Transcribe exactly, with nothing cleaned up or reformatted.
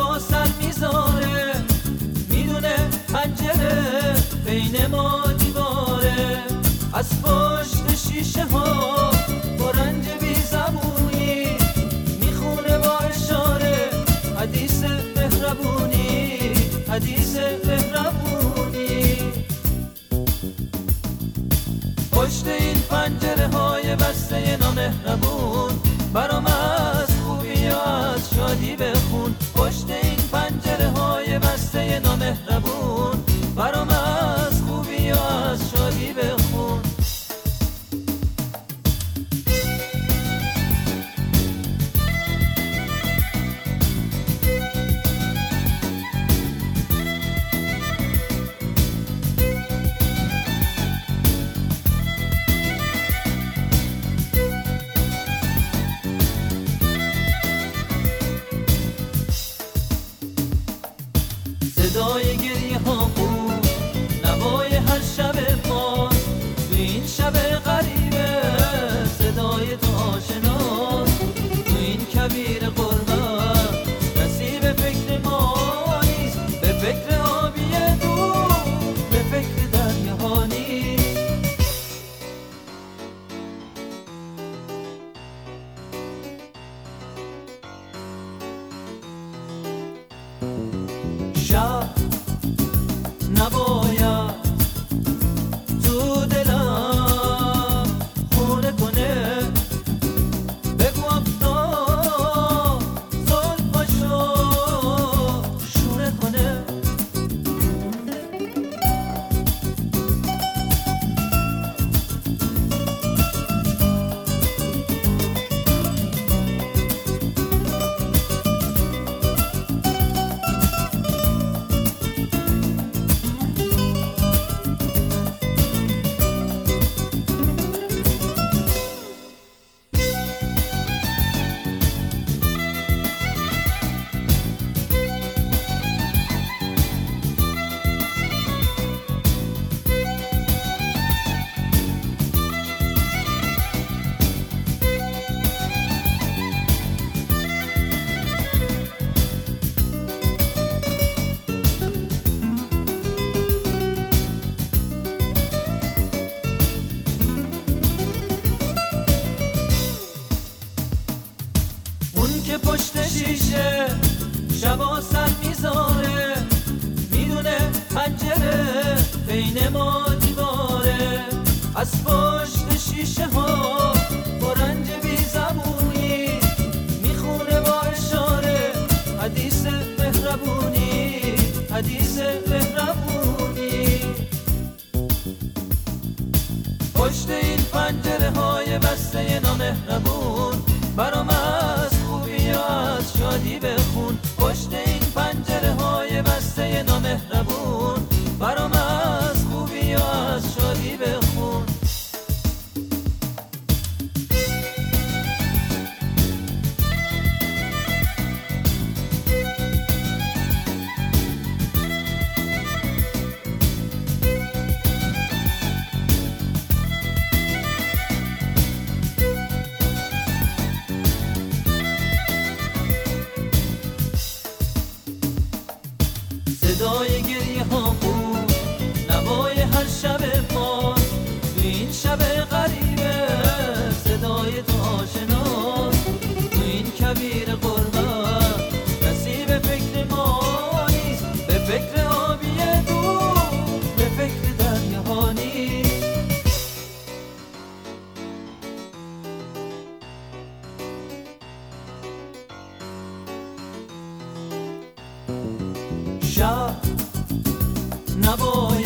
شبا سر میذاره، میدونه پنجره بین ما دیواره، از پشت شیشه ها با رنج بی زبونی میخونه با اشاره حدیث مهربونی، حدیث مهربونی. پشت این پنجره های بسته نامهربون برام از خوبی و از شادی بخون. پشت این پنجره های بسته نامهربون برام از خوبی و از شادی بخون. صدای گریه ها بود نوای هر شب ما، تو این شب غریبه صدای تو آشناست، تو این کبیر غربت کسی به فکر ما نیست، به فکر آبی دور، به فکر دریاها نیست. شب نباید تو دلم خونه کنه، بگو افتاد زلفاشو شونه کنه. که پشت شیشه شبا سر میذاره، میدونه پنجره بین ما دیواره، از پشت شیشه ها با رنج بی زبونی میخونه با اشاره حدیث مهربونی، حدیث مهربونی. پشت این پنجره های بسته نامهربون برام از خوبی و از شادی بخون. پشت این پنجره های بسته نامهربون برام از خوبی و از شادی بخون. صدای گریه ها بود نوای هر شب ما، تو این شب غریبه صدای تو آشناست، تو این کبیر غربت کسی به فکر ما نیست، به فکر آبی دور، به فکر دریاها نیست. شب نباید